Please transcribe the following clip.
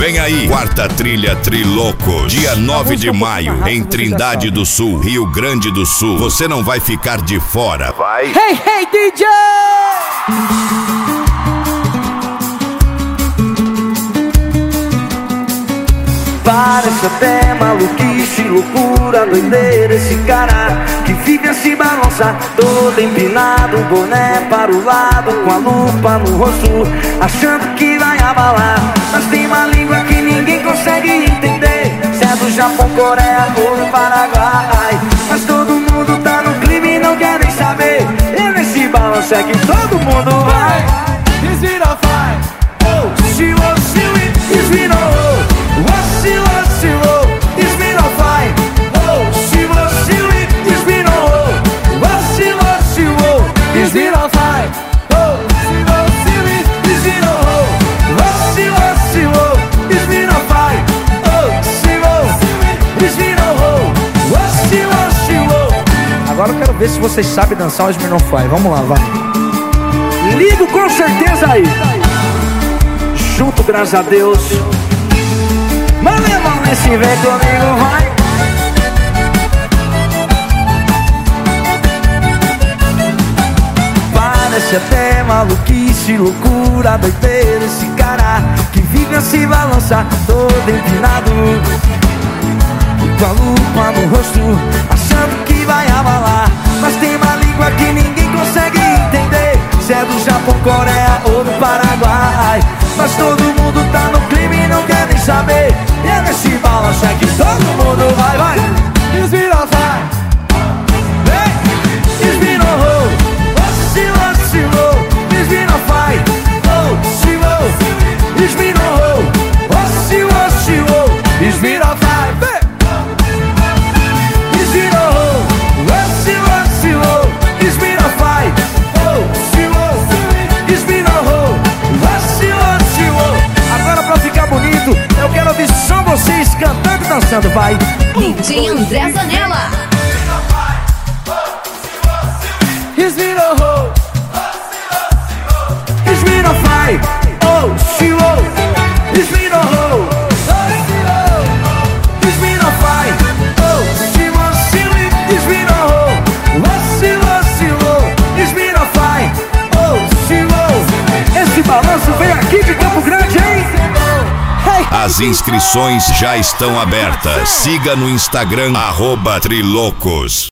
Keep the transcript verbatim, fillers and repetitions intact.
Vem aí, quarta trilha Trilocos, dia nove de maio, em Trindade do Sul, Rio Grande do Sul. Você não vai ficar de fora, vai? Hey, hey, D J! Parece até maluquice, loucura, doideira esse cara que vive a se balançar, todo empinado, boné para o lado, com a lupa no rosto, achando que vai abalar. Mas tem uma língua que ninguém consegue entender, se é do Japão, Coreia ou do Paraguai. Mas todo mundo tá no clima e não quer nem saber, e nesse balanço é que todo mundo vai. Is it a fight? Oh, se você me Agora eu quero ver se vocês sabem dançar o Smirnoff Ice. Vamos lá, vai. Ligo com certeza aí. Junto, graças a Deus. Malemão nesse vem comigo, vai. Parece até maluquice, loucura, doideira esse cara que vive a se balançar, todo empinado, com a lupa no rosto, achando que vai abalar. Mas tem uma língua que ninguém consegue entender, se é do Japão, Coreia ou do Paraguai. Mas todo mundo tá no clima e não quer nem saber, e é nesse balanço é que todo mundo vai, vai. Is it a fight? Smirnoff, vacilou, vacilou, Smirnoff, oh, vacilou, Smirnoff, vacilou, vacilou, Smirnoff. Eu quero ouvir só vocês cantando e dançando, vai. D J André Zanella. Smirnoff, Smirnoff, oh, Smirnoff, Smirnoff, Smirnoff, oh, Smirnoff, Smirnoff, oh, Smirnoff. Esse balanço vem aqui de Campo Grande, hein? As inscrições já estão abertas. Siga no Instagram, arroba Trilocos.